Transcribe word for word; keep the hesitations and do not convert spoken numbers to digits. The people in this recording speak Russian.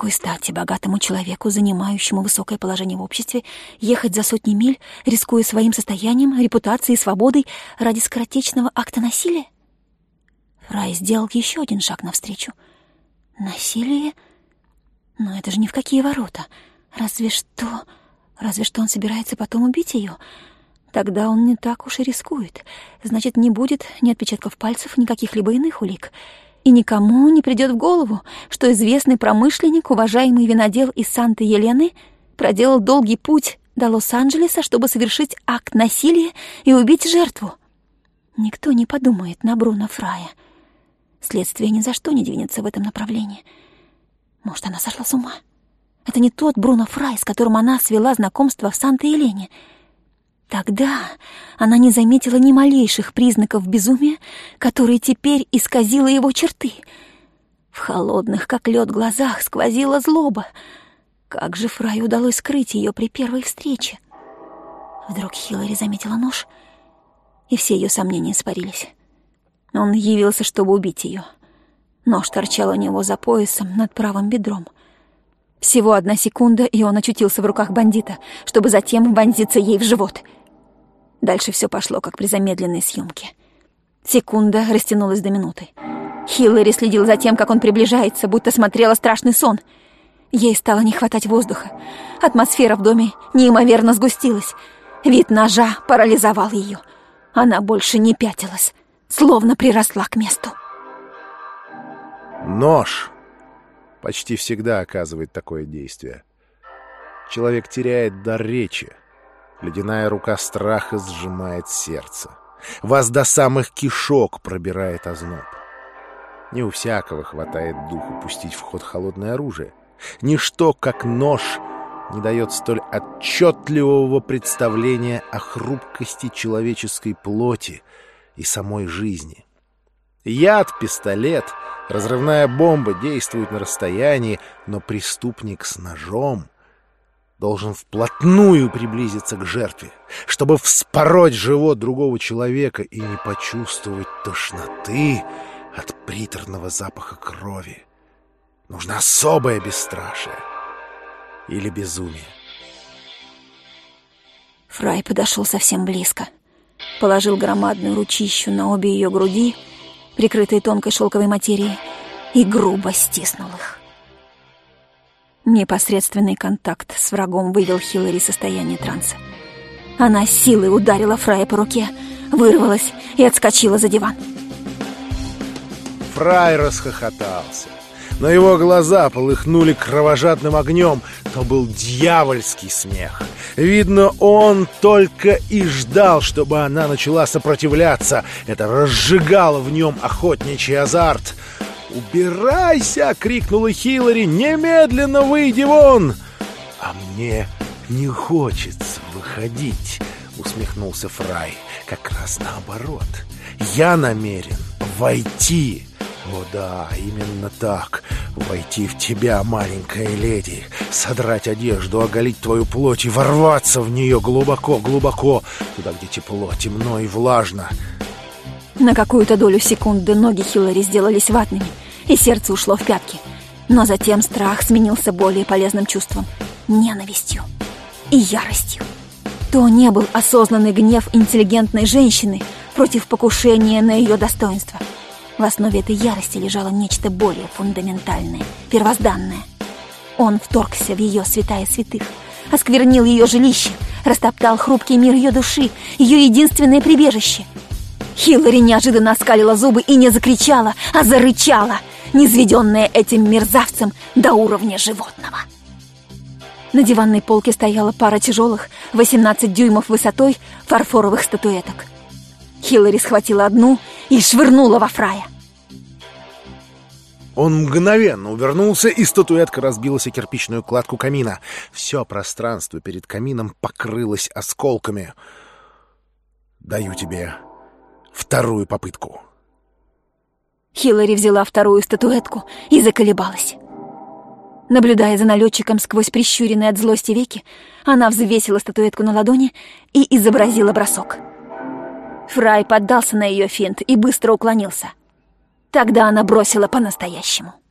какой стати богатому человеку, занимающему высокое положение в обществе, ехать за сотни миль, рискуя своим состоянием, репутацией и свободой ради скоротечного акта насилия? Фрай сделал еще один шаг навстречу. Насилие? Но это же ни в какие ворота. Разве что... Разве что он собирается потом убить ее. Тогда он не так уж и рискует. Значит, не будет ни отпечатков пальцев, ни каких-либо иных улик. И никому не придет в голову, что известный промышленник, уважаемый винодел из Санта-Елены, проделал долгий путь до Лос-Анджелеса, чтобы совершить акт насилия и убить жертву. Никто не подумает на Бруно Фрая. Следствие ни за что не двинется в этом направлении. Может, она сошла с ума? Это не тот Бруно Фрай, с которым она свела знакомство в Санта-Елене. Тогда она не заметила ни малейших признаков безумия, которые теперь исказило его черты. В холодных, как лед, глазах сквозила злоба. Как же Фраю удалось скрыть ее при первой встрече? Вдруг Хиллари заметила нож, и все ее сомнения испарились. Он явился, чтобы убить ее. Нож торчал у него за поясом над правым бедром. Всего одна секунда, и он очутился в руках бандита, чтобы затем вонзиться ей в живот. Дальше все пошло, как при замедленной съемке. Секунда растянулась до минуты. Хиллари следил за тем, как он приближается, будто смотрела страшный сон. Ей стало не хватать воздуха. Атмосфера в доме неимоверно сгустилась. Вид ножа парализовал ее. Она больше не пятилась, словно приросла к месту. Нож почти всегда оказывает такое действие. Человек теряет дар речи. Ледяная рука страха сжимает сердце. Вас до самых кишок пробирает озноб. Не у всякого хватает духу пустить в ход холодное оружие. Ничто, как нож, не дает столь отчетливого представления о хрупкости человеческой плоти и самой жизни. Яд, пистолет, разрывная бомба действуют на расстоянии, но преступник с ножом должен вплотную приблизиться к жертве, чтобы вспороть живот другого человека и не почувствовать тошноты от приторного запаха крови. Нужно особое бесстрашие или безумие. Фрай подошел совсем близко, положил громадную ручищу на обе ее груди, прикрытые тонкой шелковой материей, и грубо стиснул их. Непосредственный контакт с врагом вывел Хиллари из состояния транса. Она силой ударила Фрая по руке, вырвалась и отскочила за диван. Фрай расхохотался, но его глаза полыхнули кровожадным огнем. То был дьявольский смех. Видно, он только и ждал, чтобы она начала сопротивляться. Это разжигало в нем охотничий азарт. «Убирайся!» — крикнула Хиллари. «Немедленно выйди вон!» «А мне не хочется выходить», — усмехнулся Фрай. «Как раз наоборот. Я намерен войти». «О да, именно так. Войти в тебя, маленькая леди, содрать одежду, оголить твою плоть и ворваться в нее глубоко-глубоко, туда, где тепло, темно и влажно». На какую-то долю секунды ноги Хиллари сделались ватными, и сердце ушло в пятки. Но затем страх сменился более полезным чувством — ненавистью и яростью. То не был осознанный гнев интеллигентной женщины против покушения на ее достоинство. В основе этой ярости лежало нечто более фундаментальное, первозданное. Он вторгся в ее святая святых, осквернил ее жилище, растоптал хрупкий мир ее души, ее единственное прибежище. Хиллари неожиданно оскалила зубы и не закричала, а зарычала, низведенная этим мерзавцем до уровня животного. На диванной полке стояла пара тяжелых, восемнадцать дюймов высотой, фарфоровых статуэток. Хиллари схватила одну и швырнула во Фрая. Он мгновенно увернулся, и статуэтка разбилась о кирпичную кладку камина. Все пространство перед камином покрылось осколками. «Даю тебе вторую попытку». Хиллари взяла вторую статуэтку и заколебалась. Наблюдая за налетчиком сквозь прищуренные от злости веки, она взвесила статуэтку на ладони и изобразила бросок. Фрай поддался на ее финт и быстро уклонился. Тогда она бросила по-настоящему.